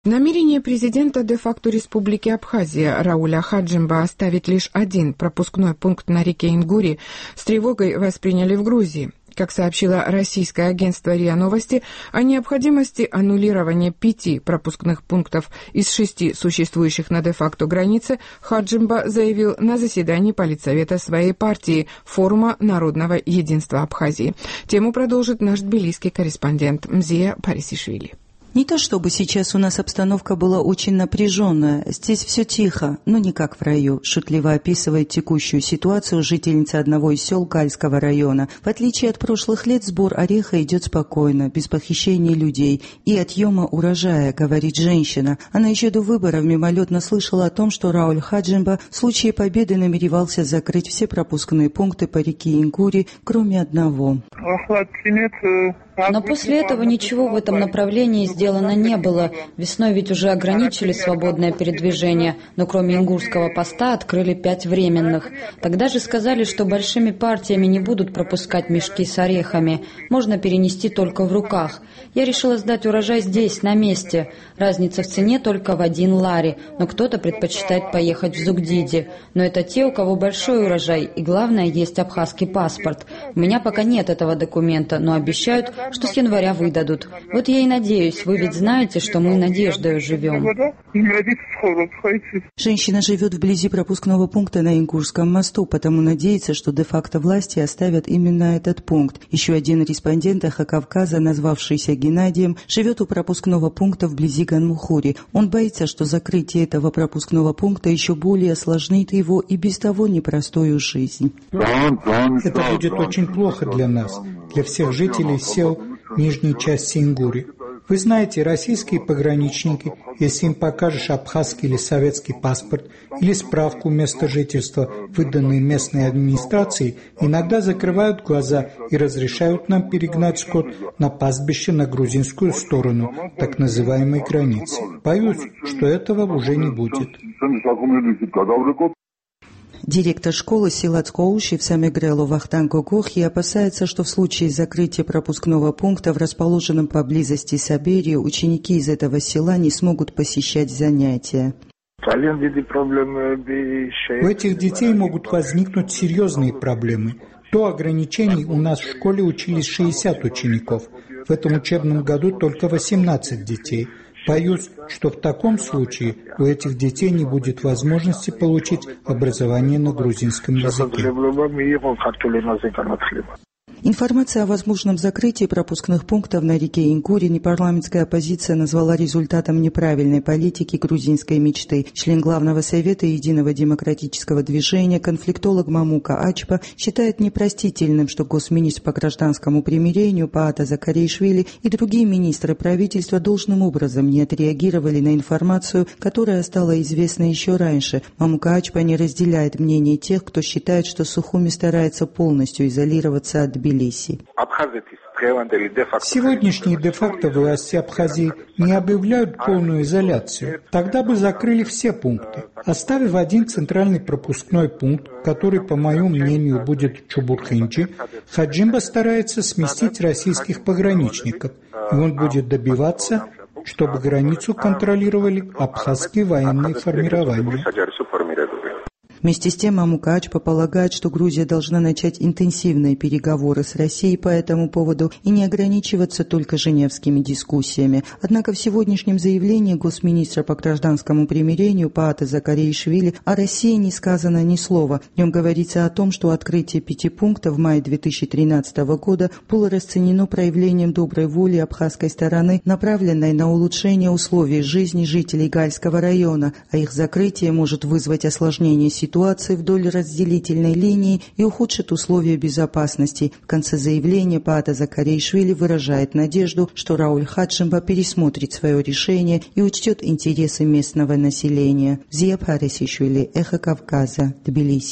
Намерение президента де-факто Республики Абхазия Рауля Хаджимба оставить лишь один пропускной пункт на реке Ингури с тревогой восприняли в Грузии. Как сообщило российское агентство РИА Новости, о необходимости аннулирования 5 пропускных пунктов из 6 существующих на де-факто границе Хаджимба заявил на заседании Политсовета своей партии Форума народного единства Абхазии. Тему продолжит наш тбилисский корреспондент Мзия Парисишвили. Не то чтобы сейчас у нас обстановка была очень напряженная, здесь все тихо, но не как в раю, шутливо описывает текущую ситуацию жительница одного из сел Кальского района. В отличие от прошлых лет, сбор ореха идет спокойно, без похищения людей и отъема урожая, говорит женщина. Она еще до выборов мимолетно слышала о том, что Рауль Хаджимба в случае победы намеревался закрыть все пропускные пункты по реке Ингури, кроме одного. Но после этого ничего в этом направлении сделано не было. Весной ведь уже ограничили свободное передвижение, но кроме Ингурского поста открыли 5 временных. Тогда же сказали, что большими партиями не будут пропускать мешки с орехами. Можно перенести только в руках. Я решила сдать урожай здесь, на месте. Разница в цене только в 1 лари, но кто-то предпочитает поехать в Зугдиди. Но это те, у кого большой урожай, и главное, есть абхазский паспорт. У меня пока нет этого документа, но обещают, что с января выдадут. Вот я и надеюсь, вы ведь знаете, что мы надеждой живем. Женщина живет вблизи пропускного пункта на Ингурском мосту, потому надеется, что де-факто власти оставят именно этот пункт. Еще один респондент Кавказа, назвавшийся Геннадием, живет у пропускного пункта вблизи Ганмухури. Он боится, что закрытие этого пропускного пункта еще более осложнит его и без того непростую жизнь. Это будет очень плохо для нас, для всех жителей сел нижней части Ингури. Вы знаете, российские пограничники, если им покажешь абхазский или советский паспорт или справку места жительства, выданные местной администрацией, иногда закрывают глаза и разрешают нам перегнать скот на пастбище на грузинскую сторону, так называемой границы. Боюсь, что этого уже не будет. Директор школы Силацкоуши в Самегрелу Вахтанг Гохи опасается, что в случае закрытия пропускного пункта в расположенном поблизости Саберии ученики из этого села не смогут посещать занятия. У этих детей могут возникнуть серьезные проблемы. До ограничений у нас в школе учились 60 учеников. В этом учебном году только 18 детей. Боюсь, что в таком случае у этих детей не будет возможности получить образование на грузинском языке. Информация о возможном закрытии пропускных пунктов на реке Ингури непарламентская оппозиция назвала результатом неправильной политики грузинской мечты. Член Главного совета Единого демократического движения, конфликтолог Мамука Ачпа считает непростительным, что госминистр по гражданскому примирению Паата Закаришвили и другие министры правительства должным образом не отреагировали на информацию, которая стала известна еще раньше. Мамука Ачпа не разделяет мнение тех, кто считает, что Сухуми старается полностью изолироваться от Тбилиси. Сегодняшние де-факто власти Абхазии не объявляют полную изоляцию. Тогда бы закрыли все пункты, оставив один центральный пропускной пункт, который, по моему мнению, будет Чубурхинчи. Хаджимба старается сместить российских пограничников, и он будет добиваться, чтобы границу контролировали абхазские военные формирования. Вместе с тем Мамука Ачпа полагает, что Грузия должна начать интенсивные переговоры с Россией по этому поводу и не ограничиваться только женевскими дискуссиями. Однако в сегодняшнем заявлении госминистра по гражданскому примирению Паата Закаришвили о России не сказано ни слова. В нем говорится о том, что открытие 5 пунктов в мае 2013 года было расценено проявлением доброй воли абхазской стороны, направленной на улучшение условий жизни жителей Гальского района, а их закрытие может вызвать осложнение ситуации вдоль разделительной линии и ухудшит условия безопасности. В конце заявления Паата Закаришвили выражает надежду, что Рауль Хаджимба пересмотрит свое решение и учтет интересы местного населения. Мзия Парисишвили, Эхо Кавказа, Тбилиси.